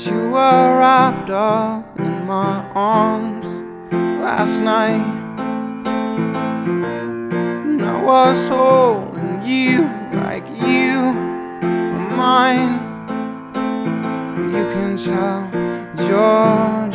you were wrapped up in my arms last night, and I was holding you like you were mine. You can tell you're